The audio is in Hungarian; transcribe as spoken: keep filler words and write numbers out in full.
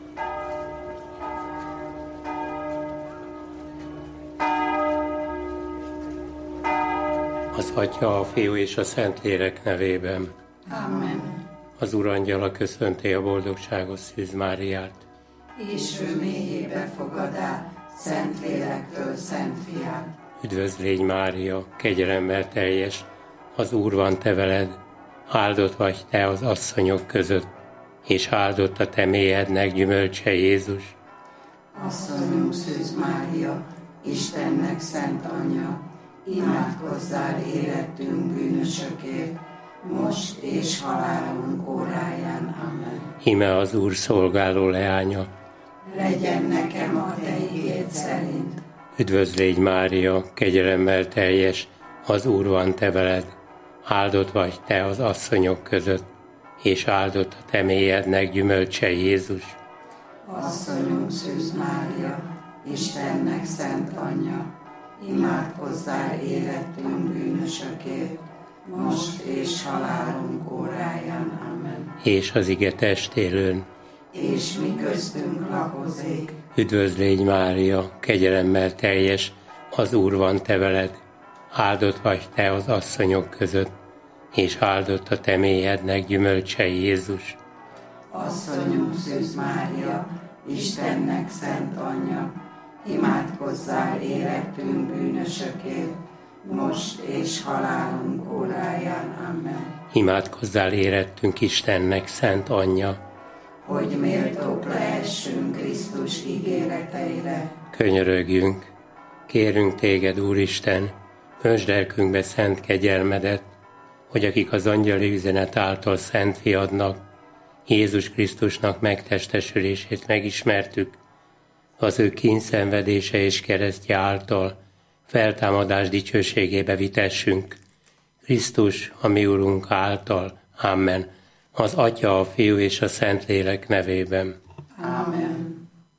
Az Atya, a Fiú és a Szentlélek nevében. Amen. Az Urangyala köszönti a boldogságos Szűz Máriát. És ő mélyébe fogadá, Szentlélektől Szent Fiát. Üdvözl légy Mária, kegyelemmel teljes, az Úr van te veled, áldott vagy te az asszonyok között, és áldott a te méhednek gyümölcse Jézus. Asszonyunk Szűz Mária, Istennek szent anyja, imádkozzál érettünk bűnösökért, most és halálunk óráján. Amen. Íme az Úr szolgáló leánya. Legyen nekem a te igéd szerint. Üdvözl légy Mária, kegyelemmel teljes, az Úr van te veled, áldott vagy te az asszonyok között, és áldott a te mélyednek gyümölcse Jézus. Asszonyunk Szűz Mária, Istennek szent anyja, imádkozzál érettünk bűnösökért, most és halálunk óráján. Amen. És az ige testélőn. És mi köztünk lakozik. Üdvözl légy Mária, kegyelemmel teljes, az Úr van te veled, áldott vagy te az asszonyok között, és áldott a te mélyednek gyümölcse Jézus. Asszonyunk Szűz Mária, Istennek szent anyja, imádkozzál érettünk bűnösökért, most és halálunk óráján. Amen. Imádkozzál érettünk Istennek szent anyja, hogy méltók lehessünk Krisztus ígéreteire. Könyörögjünk, kérünk téged, Úristen, öntsd lelkünkbe szent kegyelmedet, hogy akik az angyali üzenet által Szent Fiadnak, Jézus Krisztusnak megtestesülését megismertük, az ő kínszenvedése és keresztje által feltámadás dicsőségébe vitessünk. Krisztus, a mi Urunk által. Amen. Az Atya, a Fiú és a Szentlélek nevében.